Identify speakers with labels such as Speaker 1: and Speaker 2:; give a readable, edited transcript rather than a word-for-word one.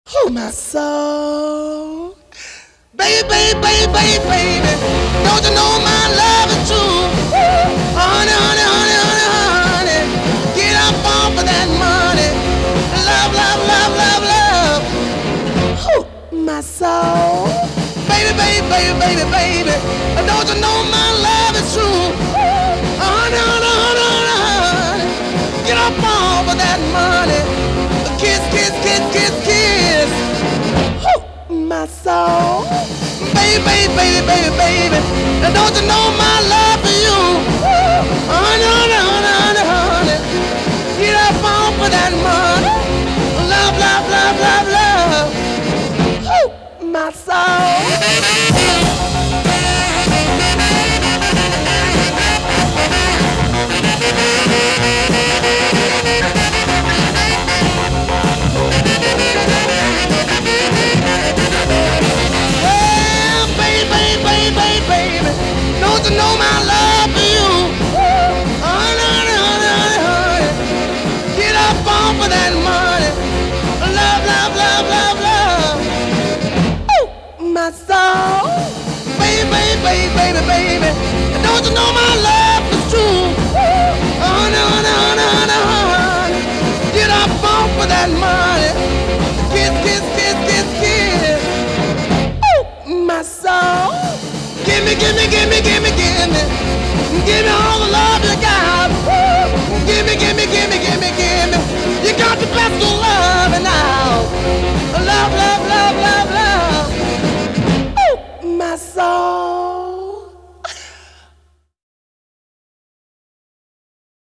Speaker 1: Oh, my soul. Baby, baby, baby, baby, baby. Don't you know my love is true? Honey, honey, honey, honey, honey. Get up off of that money. Love, love, love, love, love. Oh, my soul. Baby, baby, baby, baby, baby. Don't you know my love is true? Honey, honey, honey, honey, honey. Get up off of that money. Kiss, kiss, kiss, kiss, kiss. My soul. Baby, baby, baby, baby, baby. And don't you know my love for you? Honey, honey, honey, honey, honey. Get up on for that money. Love, love, love, love, love. My soul. Well, baby, baby, baby, baby, baby. Don't you know my love for you? Honey, honey, honey, honey, honey. Get up on for that money. Love, love, love, love, love. My soul. Baby, baby, baby, baby, baby. Don't you know my love is true? Honey, honey, honey, honey, honey. Get up on for that money. Kiss, kiss, kiss, kiss, kiss. My soul. Give me, give me, give me, give me, give me. Give me all the love you got. Give me, give me, give me, give me, give me. You got the best of love and now. Love, love, love, love, love.